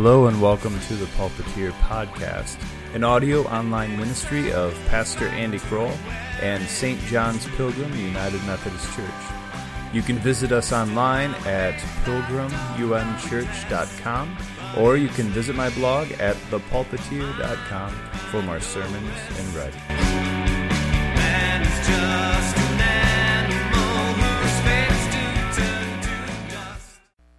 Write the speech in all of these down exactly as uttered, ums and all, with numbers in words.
Hello and welcome to the Pulpiteer Podcast, an audio online ministry of Pastor Andy Kroll and Saint John's Pilgrim United Methodist Church. You can visit us online at pilgrim u m church dot com, or you can visit my blog at the pulpiteer dot com for more sermons and writing. Man is just an animal who's fates to turn to dust.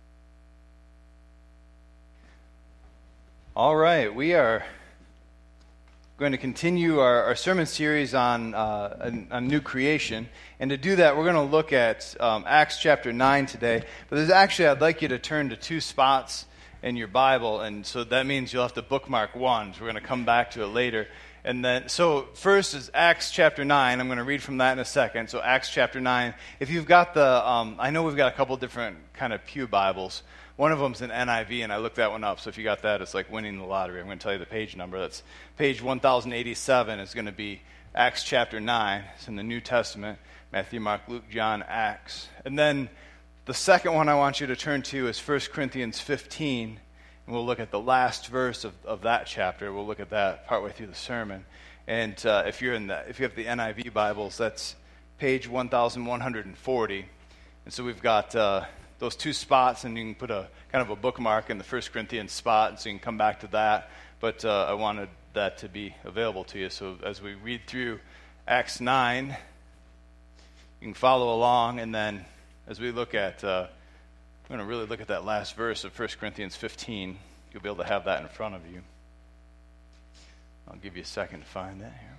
All right, we are going to continue our, our sermon series on, uh, on, on new creation. And to do that, we're going to look at um, Acts chapter nine today. But there's actually, I'd like you to turn to two spots in your Bible. And so that means you'll have to bookmark one. So we're going to come back to it later. And then, so first is Acts chapter nine. I'm going to read from that in a second. So Acts chapter nine. If you've got the, um, I know we've got a couple different kind of pew Bibles. One of them's an N I V, and I looked that one up. So if you got that, it's like winning the lottery. I'm going to tell you the page number. That's page one thousand eighty-seven is going to be Acts chapter nine. It's in the New Testament. Matthew, Mark, Luke, John, Acts. And then the second one I want you to turn to is First Corinthians fifteen. And we'll look at the last verse of, of that chapter. We'll look at that partway through the sermon. And uh, if you're in the, if you have the N I V Bibles, that's page one thousand one hundred forty. And so we've got uh, those two spots, and you can put a kind of a bookmark in the First Corinthians spot, and so you can come back to that. But uh, I wanted that to be available to you. So as we read through Acts nine, you can follow along, and then as we look at, uh, we're going to really look at that last verse of First Corinthians fifteen. You'll be able to have that in front of you. I'll give you a second to find that here.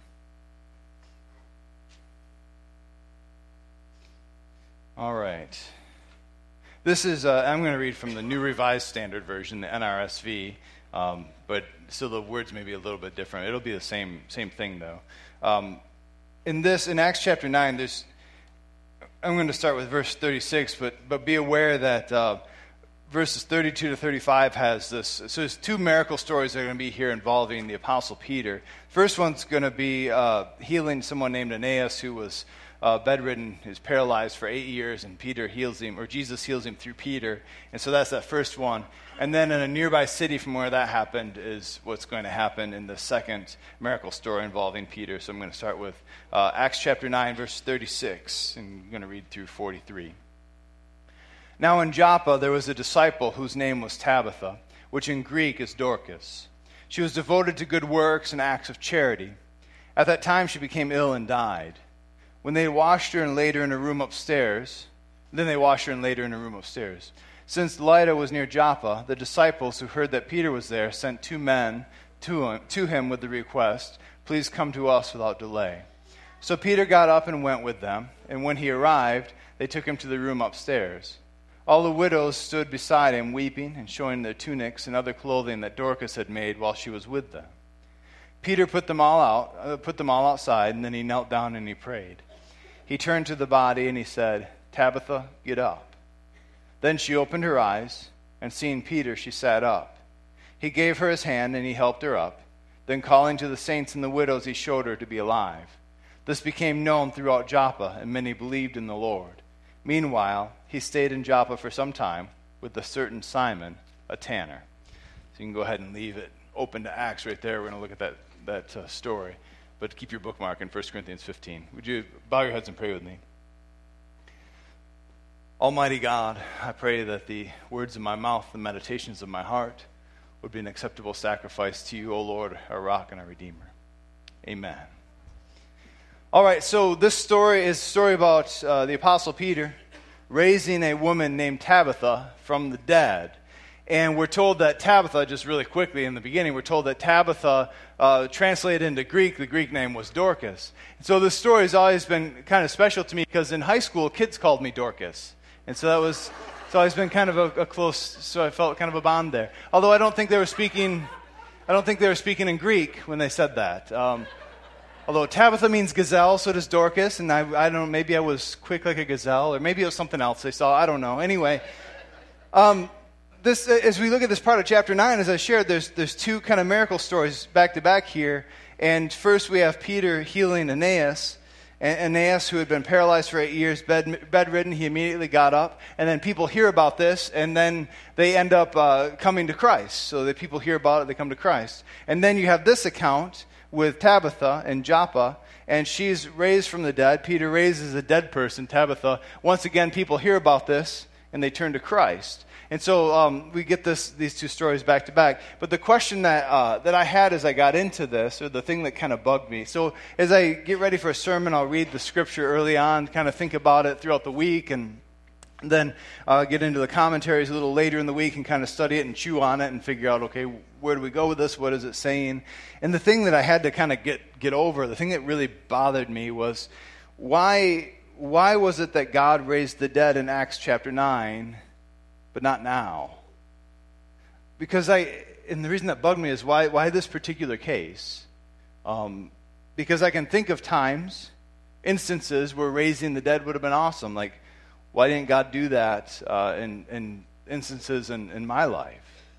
All right. This is, uh, I'm going to read from the New Revised Standard Version, the N R S V, um, but so the words may be a little bit different. It'll be the same same thing, though. Um, in this, in Acts chapter nine, there's, I'm going to start with verse thirty-six, but but be aware that uh, verses thirty-two to thirty-five has this. So there's two miracle stories that are going to be here involving the Apostle Peter. First one's going to be uh, healing someone named Aeneas who was Uh, bedridden, is paralyzed for eight years, and Peter heals him, or Jesus heals him through Peter. And so that's that first one. And then in a nearby city from where that happened is what's going to happen in the second miracle story involving Peter. So I'm going to start with uh, Acts chapter nine, verse thirty-six, and I'm going to read through forty-three. Now in Joppa there was a disciple whose name was Tabitha, which in Greek is Dorcas. She was devoted to good works and acts of charity. At that time she became ill and died. When they washed her and laid her in a room upstairs, then they washed her and laid her in a room upstairs. Since Lydda was near Joppa, the disciples who heard that Peter was there sent two men to him, to him with the request, "Please come to us without delay." So Peter got up and went with them, and when he arrived, they took him to the room upstairs. All the widows stood beside him, weeping and showing their tunics and other clothing that Dorcas had made while she was with them. Peter put them all out, uh, put them all outside, and then he knelt down and he prayed. He turned to the body and he said, "Tabitha, get up." Then she opened her eyes, and seeing Peter, she sat up. He gave her his hand and he helped her up. Then calling to the saints and the widows, he showed her to be alive. This became known throughout Joppa, and many believed in the Lord. Meanwhile, he stayed in Joppa for some time with a certain Simon, a tanner. So you can go ahead and leave it open to Acts right there. We're going to look at that, that uh, story. But keep your bookmark in First Corinthians fifteen. Would you bow your heads and pray with me? Almighty God, I pray that the words of my mouth, the meditations of my heart, would be an acceptable sacrifice to you, O Lord, our rock and our redeemer. Amen. All right, so this story is a story about uh, the Apostle Peter raising a woman named Tabitha from the dead. And we're told that Tabitha, just really quickly in the beginning, we're told that Tabitha, uh, translated into Greek, the Greek name was Dorcas. And so this story has always been kind of special to me because in high school, kids called me Dorcas. And so that was, it's always been kind of a, a close, so I felt kind of a bond there. Although I don't think they were speaking, I don't think they were speaking in Greek when they said that. Um, although Tabitha means gazelle, so does Dorcas. And I, I don't know, maybe I was quick like a gazelle, or maybe it was something else they saw. I don't know. Anyway, um, This, as we look at this part of chapter nine, as I shared, there's there's two kind of miracle stories back to back here. And first we have Peter healing Aeneas, Aeneas, who had been paralyzed for eight years, bed, bedridden, he immediately got up. And then people hear about this, and then they end up uh, coming to Christ. So that people hear about it, they come to Christ. And then you have this account with Tabitha in Joppa, and she's raised from the dead. Peter raises a dead person, Tabitha. Once again, people hear about this, and they turn to Christ. And so um, we get this these two stories back to back. But the question that uh, that I had as I got into this, or the thing that kind of bugged me, so as I get ready for a sermon, I'll read the scripture early on, kind of think about it throughout the week, and then uh, get into the commentaries a little later in the week and kind of study it and chew on it and figure out, okay, where do we go with this? What is it saying? And the thing that I had to kind of get get over, the thing that really bothered me was, why why was it that God raised the dead in Acts chapter nine, but not now? Because I, and the reason that bugged me is why why this particular case? Um, because I can think of times, instances where raising the dead would have been awesome. Like, why didn't God do that uh, in, in instances in, in my life?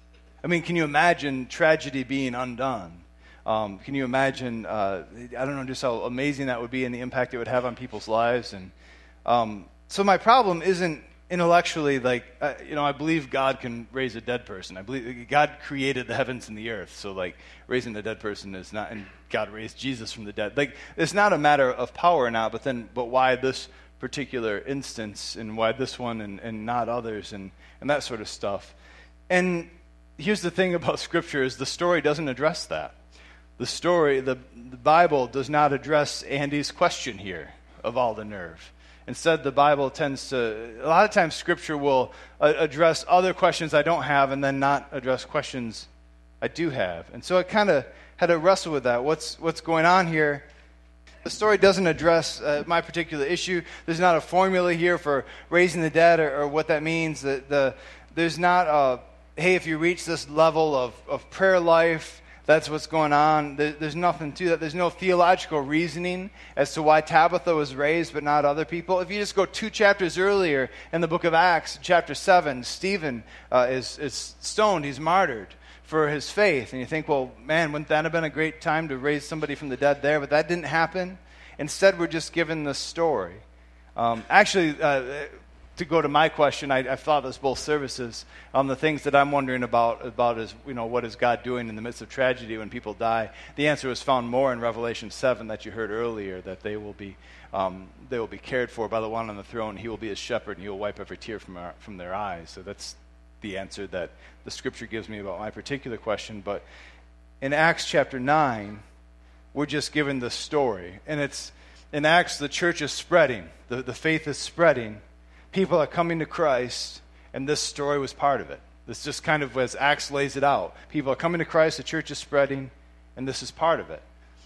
I mean, can you imagine tragedy being undone? Um, can you imagine, uh, I don't know, just how amazing that would be and the impact it would have on people's lives? And um, so my problem isn't intellectually like, uh, you know, I believe God can raise a dead person. I believe God created the heavens and the earth. So, like, raising a dead person is not, and God raised Jesus from the dead. Like, it's not a matter of power now, but then, but why this particular instance, and why this one and, and not others, and, and that sort of stuff. And here's the thing about Scripture is the story doesn't address that. The story, the, the Bible does not address Andy's question here of all the nerve. Instead, the Bible tends to, a lot of times Scripture will uh, address other questions I don't have and then not address questions I do have. And so I kind of had to wrestle with that. What's what's going on here? The story doesn't address uh, my particular issue. There's not a formula here for raising the dead or, or what that means. The, the, there's not a, hey, if you reach this level of, of prayer life, that's what's going on. There, there's nothing to that. There's no theological reasoning as to why Tabitha was raised but not other people. If you just go two chapters earlier in the book of Acts, chapter seven, Stephen uh, is, is stoned. He's martyred for his faith. And you think, well, man, wouldn't that have been a great time to raise somebody from the dead there? But that didn't happen. Instead, we're just given the story. Um, actually, uh, to go to my question, I, I've thought this both services. Um, the things that I'm wondering about about is, you know, what is God doing in the midst of tragedy when people die? The answer is found more in Revelation seven that you heard earlier, that they will be um, they will be cared for by the one on the throne. He will be his shepherd, and he will wipe every tear from our, from their eyes. So that's the answer that the Scripture gives me about my particular question. But in Acts chapter nine, we're just given the story, and it's in Acts the church is spreading, the the faith is spreading. People are coming to Christ, and this story was part of it. This just kind of, as Acts lays it out. People are coming to Christ, the church is spreading, and this is part of it.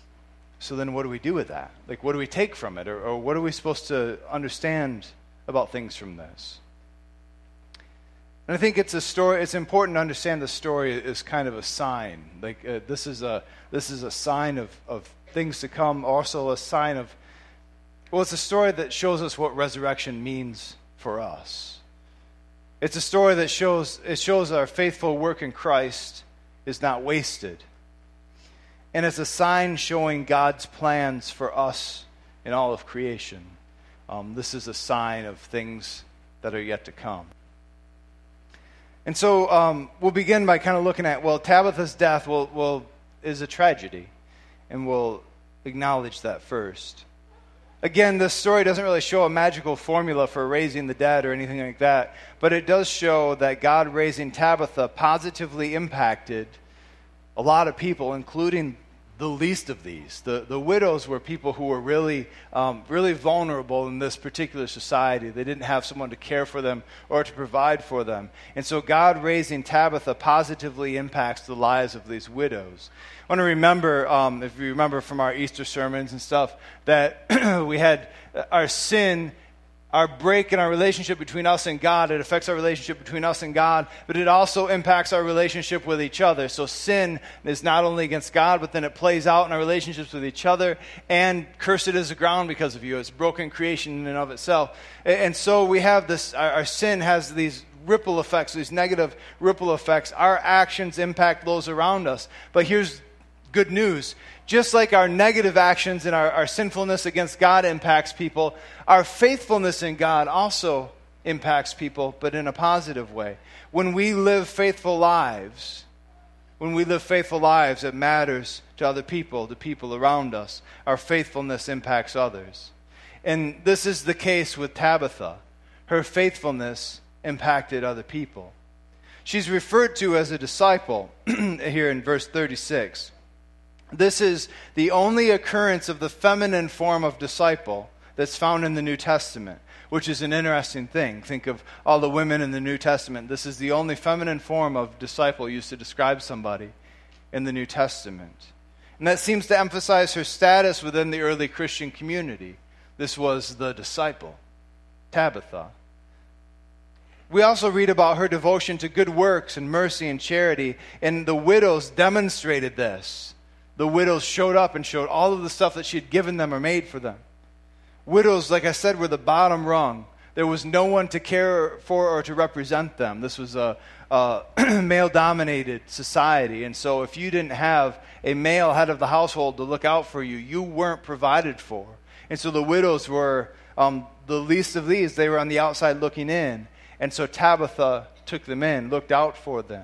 So then what do we do with that? Like, what do we take from it? Or, or what are we supposed to understand about things from this? And I think it's a story, it's important to understand the story is kind of a sign. Like, uh, this is a this is a sign of, of things to come, also a sign of, well, it's a story that shows us what resurrection means for us. It's a story that shows it shows our faithful work in Christ is not wasted. And it's a sign showing God's plans for us in all of creation. Um, this is a sign of things that are yet to come. And so um, we'll begin by kind of looking at, well, Tabitha's death will, will is a tragedy, and we'll acknowledge that first. Again, this story doesn't really show a magical formula for raising the dead or anything like that, but it does show that God raising Tabitha positively impacted a lot of people, including the least of these. The, the widows were people who were really, um, really vulnerable in this particular society. They didn't have someone to care for them or to provide for them. And so God raising Tabitha positively impacts the lives of these widows. I want to remember, um, if you remember from our Easter sermons and stuff, that we had our sin, our break in our relationship between us and God. It affects our relationship between us and God, but it also impacts our relationship with each other. So sin is not only against God, but then it plays out in our relationships with each other, and cursed is the ground because of you. It's broken creation in and of itself. And so we have this, our, our sin has these ripple effects, these negative ripple effects. Our actions impact those around us. But here's Good news. Just like our negative actions and our, our sinfulness against God impacts people, our faithfulness in God also impacts people, but in a positive way. When we live faithful lives, when we live faithful lives, it matters to other people, the people around us. Our faithfulness impacts others. And this is the case with Tabitha. Her faithfulness impacted other people. She's referred to as a disciple here in verse thirty-six. This is the only occurrence of the feminine form of disciple that's found in the New Testament, which is an interesting thing. Think of all the women in the New Testament. This is the only feminine form of disciple used to describe somebody in the New Testament. And that seems to emphasize her status within the early Christian community. This was the disciple, Tabitha. We also read about her devotion to good works and mercy and charity, and the widows demonstrated this. The widows showed up and showed all of the stuff that she had given them or made for them. Widows, like I said, were the bottom rung. There was no one to care for or to represent them. This was a, a male-dominated society, and so if you didn't have a male head of the household to look out for you, you weren't provided for. And so the widows were um, the least of these. They were on the outside looking in. And so Tabitha took them in, looked out for them.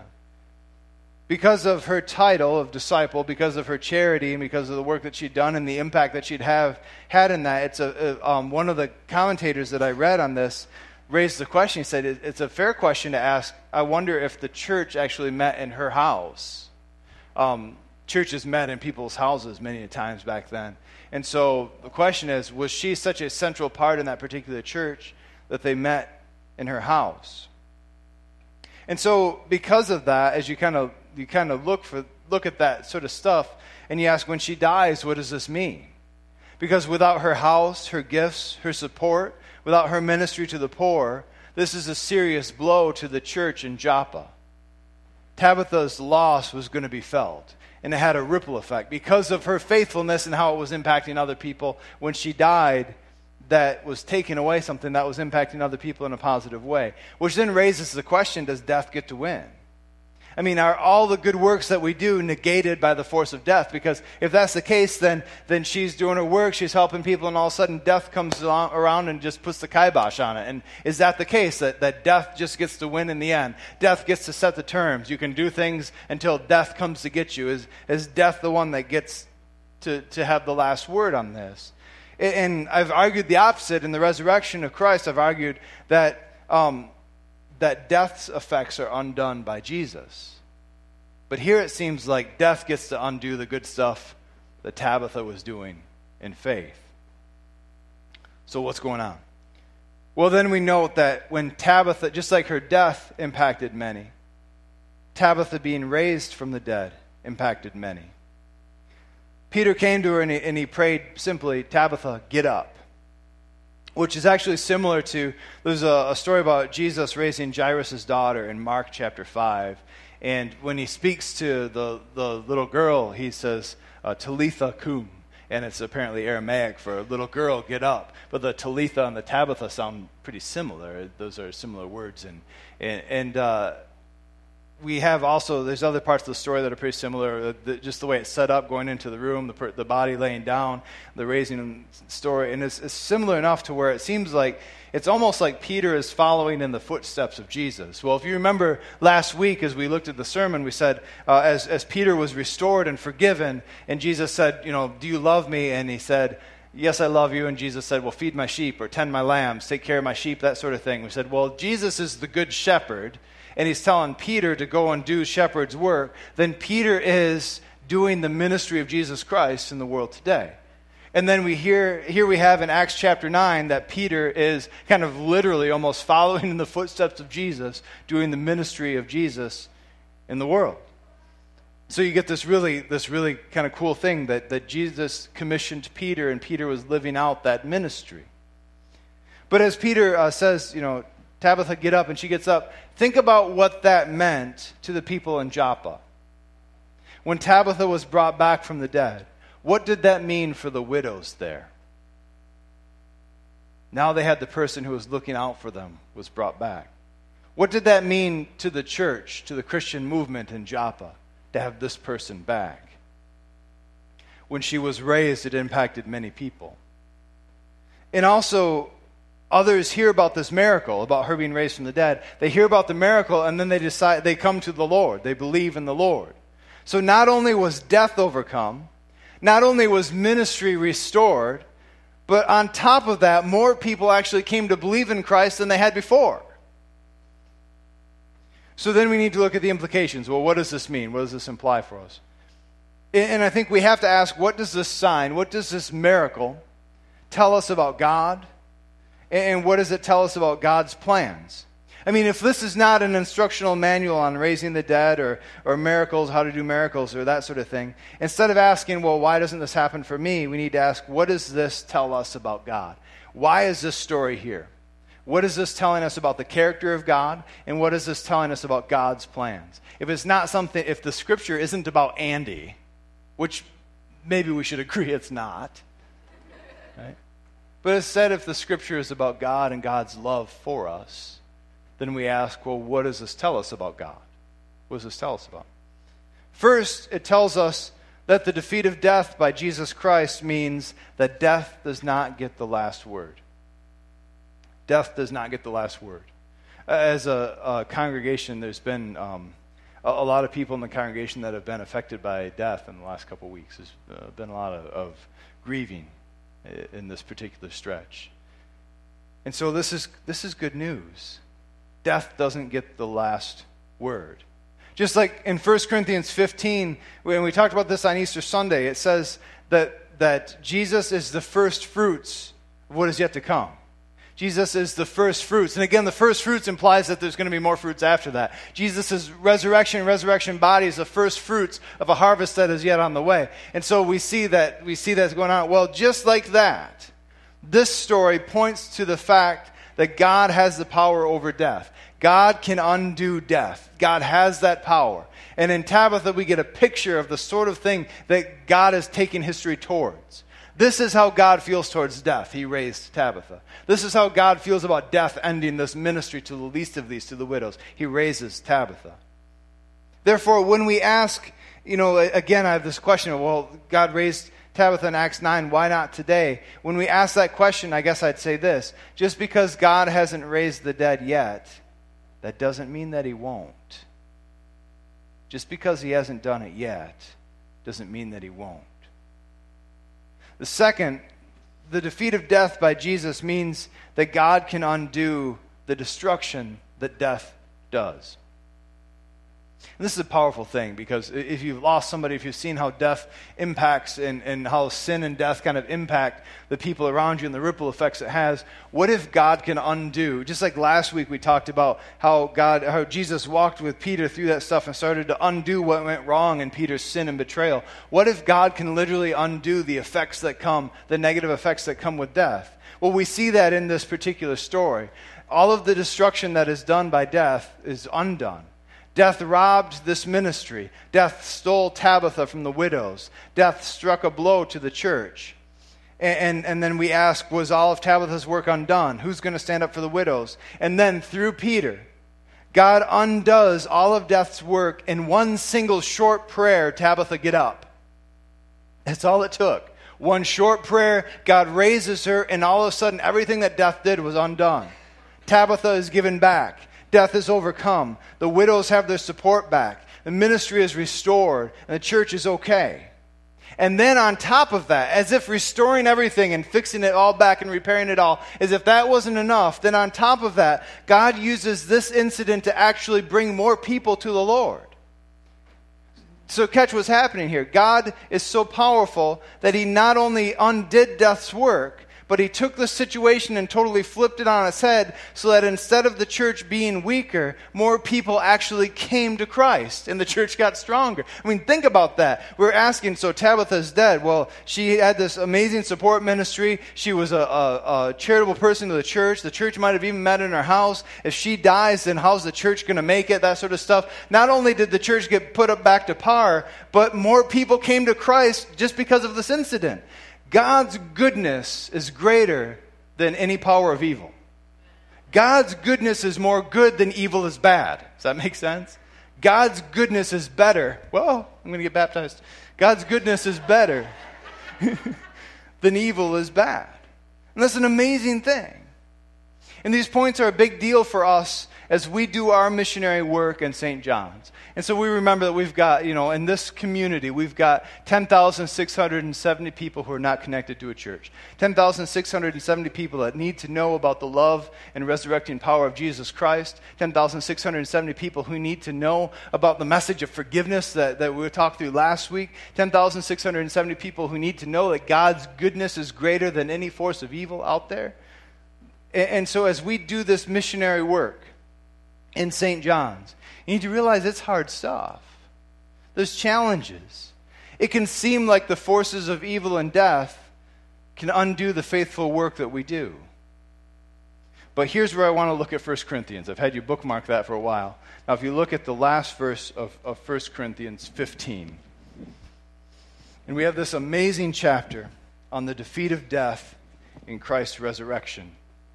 Because of her title of disciple, because of her charity, and because of the work that she'd done and the impact that she'd have had in that, it's a, a um, one of the commentators that I read on this raised the question. He said, it's a fair question to ask. I wonder if the church actually met in her house. Um, churches met in people's houses many times back then. And so the question is, was she such a central part in that particular church that they met in her house? And so because of that, as you kind of you kind of look for look at that sort of stuff, and you ask, when she dies, what does this mean? Because without her house, her gifts, her support, without her ministry to the poor, this is a serious blow to the church in Joppa. Tabitha's loss was going to be felt, and it had a ripple effect. Because of her faithfulness and how it was impacting other people, when she died, that was taking away something that was impacting other people in a positive way. Which then raises the question, does death get to win? I mean, are all the good works that we do negated by the force of death? Because if that's the case, then then she's doing her work, she's helping people, and all of a sudden death comes along, around and just puts the kibosh on it. And is that the case, that, that death just gets to win in the end? Death gets to set the terms. You can do things until death comes to get you. Is, is death the one that gets to, to have the last word on this? And I've argued the opposite. In the resurrection of Christ, I've argued that um, that death's effects are undone by Jesus. But here it seems like death gets to undo the good stuff that Tabitha was doing in faith. So what's going on? Well, then we note that when Tabitha, just like her death impacted many, Tabitha being raised from the dead impacted many. Peter came to her and he, and he prayed simply, Tabitha, get up. Which is actually similar to, there's a, a story about Jesus raising Jairus' daughter in Mark chapter five. And when he speaks to the, the little girl, he says, uh, Talitha cum. And it's apparently Aramaic for little girl, get up. But the Talitha and the Tabitha sound pretty similar. Those are similar words. And, and, and uh, we have also, there's other parts of the story that are pretty similar. The, just the way it's set up, going into the room, the, the body laying down, the raising story. And it's, it's similar enough to where it seems like, it's almost like Peter is following in the footsteps of Jesus. Well, if you remember last week as we looked at the sermon, we said, uh, as, as Peter was restored and forgiven, and Jesus said, you know, do you love me? And he said, yes, I love you. And Jesus said, well, feed my sheep or tend my lambs, take care of my sheep, that sort of thing. We said, well, Jesus is the good shepherd, and he's telling Peter to go and do shepherd's work. Then Peter is doing the ministry of Jesus Christ in the world today. And then we hear, here we have in Acts chapter nine that Peter is kind of literally almost following in the footsteps of Jesus, doing the ministry of Jesus in the world. So you get this really this really kind of cool thing that, that Jesus commissioned Peter, and Peter was living out that ministry. But as Peter uh, says, you know, Tabitha, get up, and she gets up, think about what that meant to the people in Joppa. When Tabitha was brought back from the dead, what did that mean for the widows there? Now they had the person who was looking out for them was brought back. What did that mean to the church, to the Christian movement in Joppa, to have this person back? when she was raised, it impacted many people. And also, others hear about this miracle, about her being raised from the dead. They hear about the miracle, and then they decide, they come to the Lord. They believe in the Lord. So not only was death overcome, not only was ministry restored, but on top of that, more people actually came to believe in Christ than they had before. So then we need to look at the implications. Well, what does this mean? What does this imply for us? And I think we have to ask, what does this sign, what does this miracle tell us about God? And what does it tell us about God's plans? I mean, if this is not an instructional manual on raising the dead or, or miracles, how to do miracles or that sort of thing, instead of asking, well, why doesn't this happen for me? We need to ask, what does this tell us about God? Why is this story here? What is this telling us about the character of God? And what is this telling us about God's plans? If it's not something, if the scripture isn't about Andy, which maybe we should agree it's not, right? But instead, if the scripture is about God and God's love for us, then we ask, well, what does this tell us about God? What does this tell us about? First, it tells us that the defeat of death by Jesus Christ means that death does not get the last word. Death does not get the last word. As a, a congregation, there's been um, a, a lot of people in the congregation that have been affected by death in the last couple of weeks. There's uh, been a lot of, of grieving in this particular stretch. And so this is this is good news. Death doesn't get the last word. Just like in First Corinthians fifteen, when we talked about this on Easter Sunday, it says that, that Jesus is the first fruits of what is yet to come. Jesus is the first fruits. And again, the first fruits implies that there's going to be more fruits after that. Jesus' resurrection and resurrection body is the first fruits of a harvest that is yet on the way. And so we see that we see that's going on. Well, just like that, this story points to the fact that God has the power over death. God can undo death. God has that power. And in Tabitha, we get a picture of the sort of thing that God has taken history towards. This is how God feels towards death. He raised Tabitha. This is how God feels about death ending this ministry to the least of these, to the widows. He raises Tabitha. Therefore, when we ask, you know, again, I have this question of, well, God raised Tabitha in Acts nine, why not today? When we ask that question, I guess I'd say this. Just because God hasn't raised the dead yet, that doesn't mean that he won't. Just because he hasn't done it yet, doesn't mean that he won't. The second, the defeat of death by Jesus means that God can undo the destruction that death does. And this is a powerful thing, because if you've lost somebody, if you've seen how death impacts and, and how sin and death kind of impact the people around you and the ripple effects it has, what if God can undo? Just like last week we talked about how God, how Jesus walked with Peter through that stuff and started to undo what went wrong in Peter's sin and betrayal. What if God can literally undo the effects that come, the negative effects that come with death? Well, we see that in this particular story. All of the destruction that is done by death is undone. Death robbed this ministry. Death stole Tabitha from the widows. Death struck a blow to the church. And, and, and then we ask, was all of Tabitha's work undone? Who's going to stand up for the widows? And then through Peter, God undoes all of death's work in one single short prayer, Tabitha, get up. That's all it took. One short prayer, God raises her, and all of a sudden everything that death did was undone. Tabitha is given back. Death is overcome. The widows have their support back. The ministry is restored. And the church is okay. And then on top of that, as if restoring everything and fixing it all back and repairing it all, as if that wasn't enough, then on top of that, God uses this incident to actually bring more people to the Lord. So catch what's happening here. God is so powerful that he not only undid death's work, but he took the situation and totally flipped it on its head so that instead of the church being weaker, more people actually came to Christ and the church got stronger. I mean, think about that. We're asking, so Tabitha's dead. Well, she had this amazing support ministry. She was a, a, a charitable person to the church. The church might have even met in her house. If she dies, then how's the church going to make it? That sort of stuff. Not only did the church get put up back to par, but more people came to Christ just because of this incident. God's goodness is greater than any power of evil. God's goodness is more good than evil is bad. Does that make sense? God's goodness is better. Well, I'm going to get baptized. God's goodness is better. then evil is bad. And that's an amazing thing. And these points are a big deal for us as we do our missionary work in Saint John's. And so we remember that we've got, you know, in this community, we've got ten thousand six hundred seventy people who are not connected to a church. ten thousand six hundred seventy people that need to know about the love and resurrecting power of Jesus Christ. ten thousand six hundred seventy people who need to know about the message of forgiveness that, that we talked through last week. ten thousand six hundred seventy people who need to know that God's goodness is greater than any force of evil out there. And, and so as we do this missionary work in Saint John's, you need to realize it's hard stuff. There's challenges. It can seem like the forces of evil and death can undo the faithful work that we do. But here's where I want to look at First Corinthians. I've had you bookmark that for a while. Now, if you look at the last verse of, of First Corinthians fifteen, and we have this amazing chapter on the defeat of death in Christ's resurrection.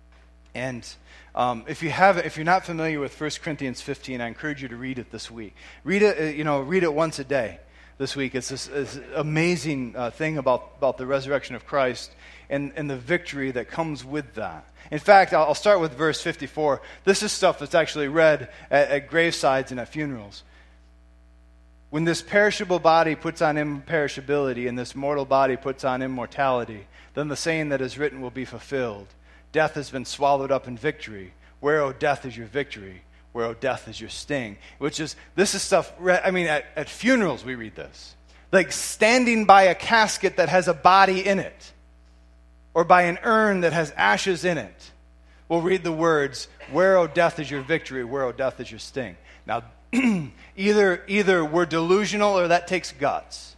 And um, if you have, if you're not familiar with First Corinthians fifteen, I encourage you to read it this week. Read it, you know, read it once a day this week. It's this, this amazing uh, thing about, about the resurrection of Christ and, and the victory that comes with that. In fact, I'll, I'll start with verse fifty-four. This is stuff that's actually read at, at gravesides and at funerals. When this perishable body puts on imperishability and this mortal body puts on immortality, then the saying that is written will be fulfilled. Death has been swallowed up in victory. Where, O death, is your victory? Where, O death, is your sting? Which is, this is stuff, I mean, at, at funerals we read this. Like standing by a casket that has a body in it, or by an urn that has ashes in it, we'll read the words, where, O death, is your victory? Where, O death, is your sting? Now, either, either we're delusional or that takes guts.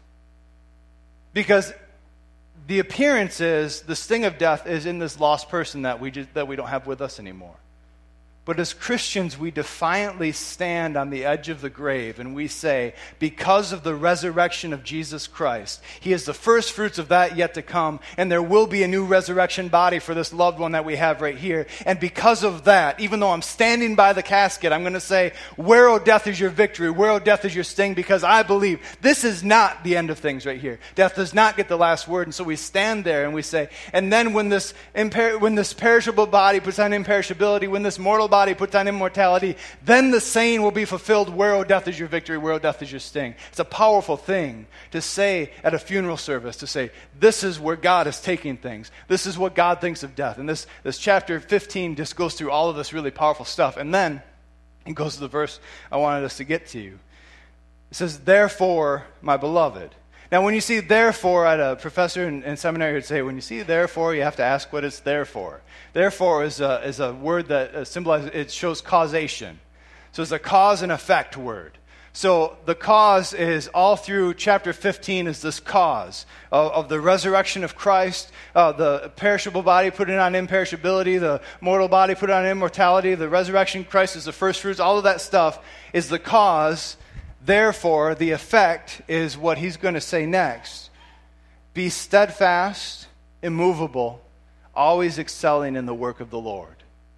Because the appearance is, the sting of death is in this lost person that we just, that we don't have with us anymore. But as Christians, we defiantly stand on the edge of the grave and we say, because of the resurrection of Jesus Christ, He is the first fruits of that yet to come, and there will be a new resurrection body for this loved one that we have right here. And because of that, even though I'm standing by the casket, I'm going to say, where, O death, is your victory? Where, O death, is your sting? Because I believe this is not the end of things right here. Death does not get the last word. And so we stand there and we say, and then when this, imper- when this perishable body puts on imperishability, when this mortal body puts on immortality, then the saying will be fulfilled, where, O death, is your victory? Where, O death, is your sting? It's a powerful thing to say at a funeral service, to say, this is where God is taking things. This is what God thinks of death. And this, this chapter fifteen just goes through all of this really powerful stuff. And then it goes to the verse I wanted us to get to. It says, therefore, my beloved. Now, when you see therefore, I had a professor in, in seminary who'd say, when you see therefore, you have to ask what it's there for. Therefore is a, is a word that uh, symbolizes, it shows causation. So it's a cause and effect word. So the cause is all through chapter fifteen is this cause of, of the resurrection of Christ, uh, the perishable body putting on imperishability, the mortal body putting on immortality, the resurrection of Christ is the first fruits, all of that stuff is the cause. Therefore, the effect is what he's going to say next. Be steadfast, immovable, always excelling in the work of the Lord.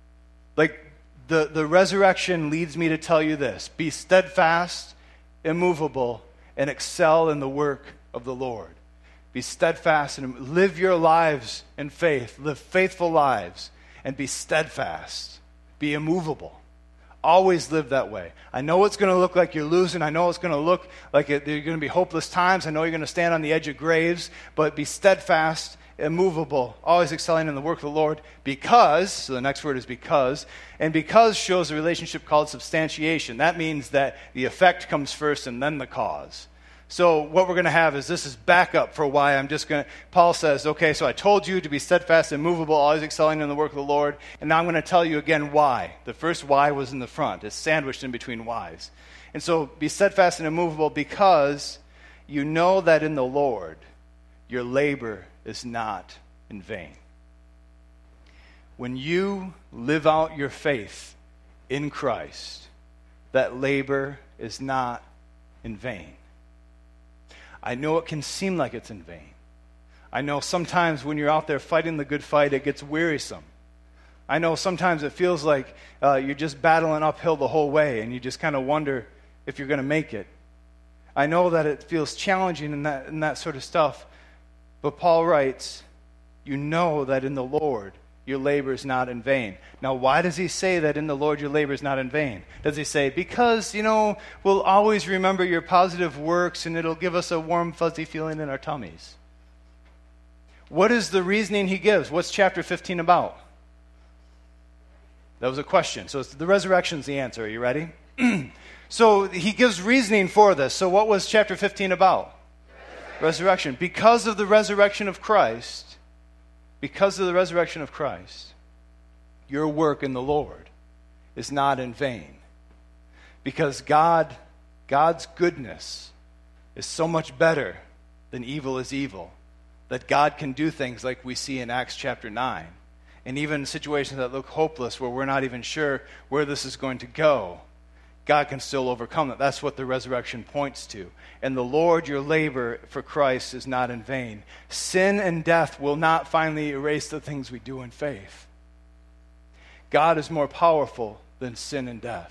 Like, the, the resurrection leads me to tell you this. Be steadfast, immovable, and excel in the work of the Lord. Be steadfast and live your lives in faith. Live faithful lives and be steadfast. Be immovable. Always live that way. I know it's going to look like you're losing. I know it's going to look like it, there are going to be hopeless times. I know you're going to stand on the edge of graves, but be steadfast, immovable, always excelling in the work of the Lord, because, so the next word is because, and because shows a relationship called substantiation. That means that the effect comes first and then the cause. So what we're going to have is this is backup for why I'm just going to, Paul says, okay, so I told you to be steadfast and immovable, always excelling in the work of the Lord, and now I'm going to tell you again why. The first why was in the front. It's sandwiched in between whys. And so be steadfast and immovable because you know that in the Lord your labor is not in vain. When you live out your faith in Christ, that labor is not in vain. I know it can seem like it's in vain. I know sometimes when you're out there fighting the good fight, it gets wearisome. I know sometimes it feels like uh, you're just battling uphill the whole way and you just kind of wonder if you're going to make it. I know that it feels challenging and that, and that sort of stuff. But Paul writes, you know that in the Lord your labor is not in vain. Now, why does he say that in the Lord your labor is not in vain? Does he say, because, you know, we'll always remember your positive works and it'll give us a warm, fuzzy feeling in our tummies? What is the reasoning he gives? What's chapter fifteen about? That was a question. So it's, the resurrection's the answer. Are you ready? So he gives reasoning for this. So what was chapter fifteen about? Resurrection. Resurrection. Because of the resurrection of Christ, because of the resurrection of Christ, your work in the Lord is not in vain. Because God, God's goodness is so much better than evil is evil, that God can do things like we see in Acts chapter nine. And even in situations that look hopeless, where we're not even sure where this is going to go, God can still overcome it. That's what the resurrection points to. And the Lord, your labor for Christ is not in vain. Sin and death will not finally erase the things we do in faith. God is more powerful than sin and death.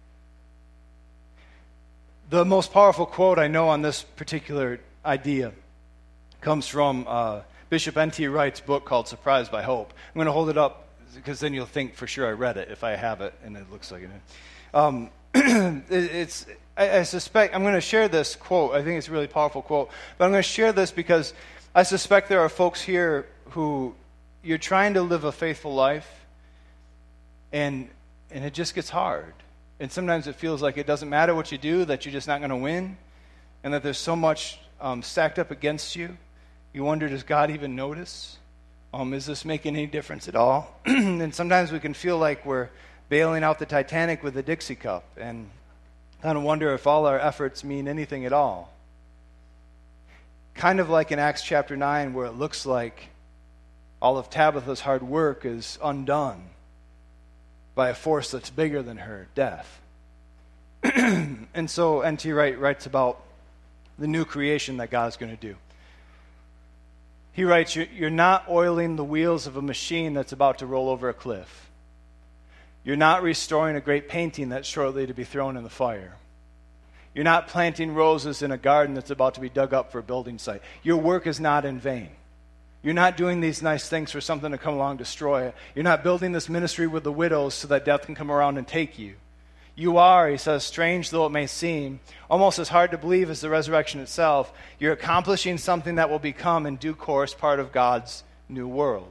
The most powerful quote I know on this particular idea comes from uh, Bishop N T Wright's book called Surprised by Hope. I'm going to hold it up because then you'll think for sure I read it if I have it and it looks like it. Um, it's I, I suspect I'm going to share this quote. I think it's a really powerful quote, but I'm going to share this because I suspect there are folks here who you're trying to live a faithful life, and and it just gets hard. And sometimes it feels like it doesn't matter what you do, that you're just not going to win, and that there's so much um, stacked up against you. You wonder, does God even notice? Um, is this making any difference at all? And sometimes we can feel like we're bailing out the Titanic with a Dixie cup and kind of wonder if all our efforts mean anything at all. Kind of like in Acts chapter nine, where it looks like all of Tabitha's hard work is undone by a force that's bigger than her, death. And so N T Wright writes about the new creation that God's going to do. He writes, you're not oiling the wheels of a machine that's about to roll over a cliff. You're not restoring a great painting that's shortly to be thrown in the fire. You're not planting roses in a garden that's about to be dug up for a building site. Your work is not in vain. You're not doing these nice things for something to come along and destroy it. You're not building this ministry with the widows so that death can come around and take you. You are, he says, strange though it may seem, almost as hard to believe as the resurrection itself, you're accomplishing something that will become in due course part of God's new world.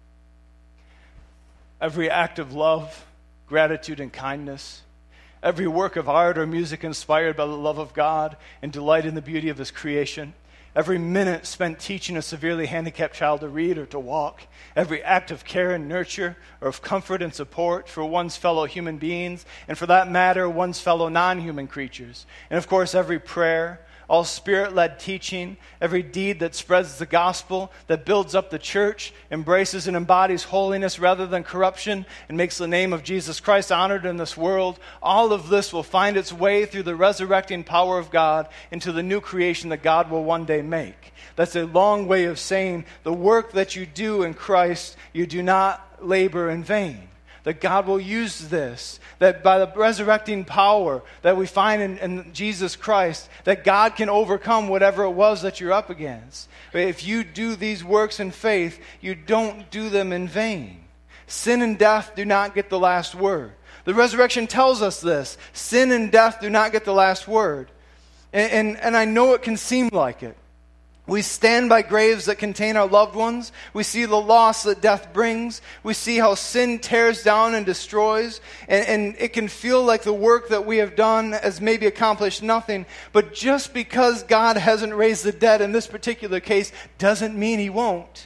Every act of love, gratitude, and kindness, every work of art or music inspired by the love of God and delight in the beauty of his creation, every minute spent teaching a severely handicapped child to read or to walk, every act of care and nurture or of comfort and support for one's fellow human beings, and for that matter, one's fellow non-human creatures, and of course every prayer, all spirit-led teaching, every deed that spreads the gospel, that builds up the church, embraces and embodies holiness rather than corruption, and makes the name of Jesus Christ honored in this world, all of this will find its way through the resurrecting power of God into the new creation that God will one day make. That's a long way of saying the work that you do in Christ, you do not labor in vain. That God will use this, that by the resurrecting power that we find in, in Jesus Christ, that God can overcome whatever it was that you're up against. If you do these works in faith, you don't do them in vain. Sin and death do not get the last word. The resurrection tells us this. Sin and death do not get the last word. And, and, and I know it can seem like it. We stand by graves that contain our loved ones. We see the loss that death brings. We see how sin tears down and destroys. And, and it can feel like the work that we have done has maybe accomplished nothing. But just because God hasn't raised the dead in this particular case doesn't mean he won't.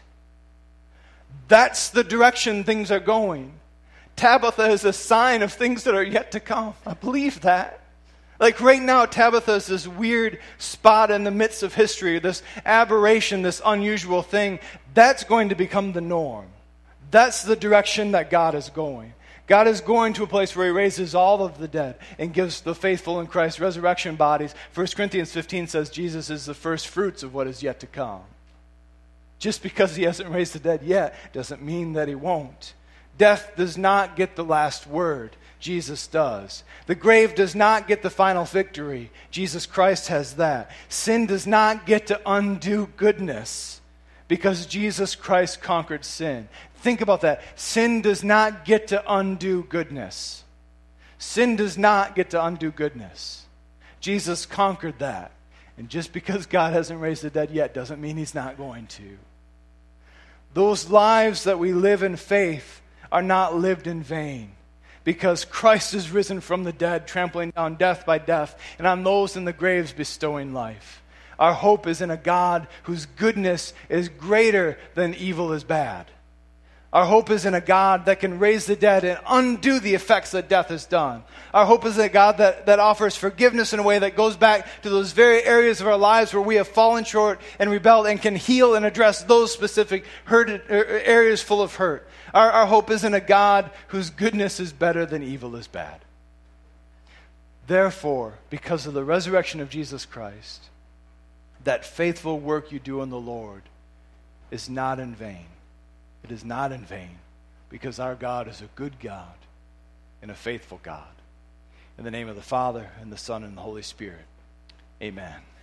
That's the direction things are going. Tabitha is a sign of things that are yet to come. I believe that. Like right now, Tabitha is this weird spot in the midst of history, this aberration, this unusual thing. That's going to become the norm. That's the direction that God is going. God is going to a place where he raises all of the dead and gives the faithful in Christ resurrection bodies. First Corinthians fifteen says Jesus is the first fruits of what is yet to come. Just because he hasn't raised the dead yet doesn't mean that he won't. Death does not get the last word. Jesus does. The grave does not get the final victory. Jesus Christ has that. Sin does not get to undo goodness because Jesus Christ conquered sin. Think about that. Sin does not get to undo goodness. Sin does not get to undo goodness. Jesus conquered that. And just because God hasn't raised the dead yet doesn't mean he's not going to. Those lives that we live in faith are not lived in vain, because Christ is risen from the dead, trampling down death by death, and on those in the graves bestowing life. Our hope is in a God whose goodness is greater than evil is bad. Our hope is in a God that can raise the dead and undo the effects that death has done. Our hope is in a God that, that offers forgiveness in a way that goes back to those very areas of our lives where we have fallen short and rebelled, and can heal and address those specific hurt, areas full of hurt. Our, our hope is in a God whose goodness is better than evil is bad. Therefore, because of the resurrection of Jesus Christ, that faithful work you do in the Lord is not in vain. It is not in vain, because our God is a good God and a faithful God. In the name of the Father, and the Son, and the Holy Spirit, amen.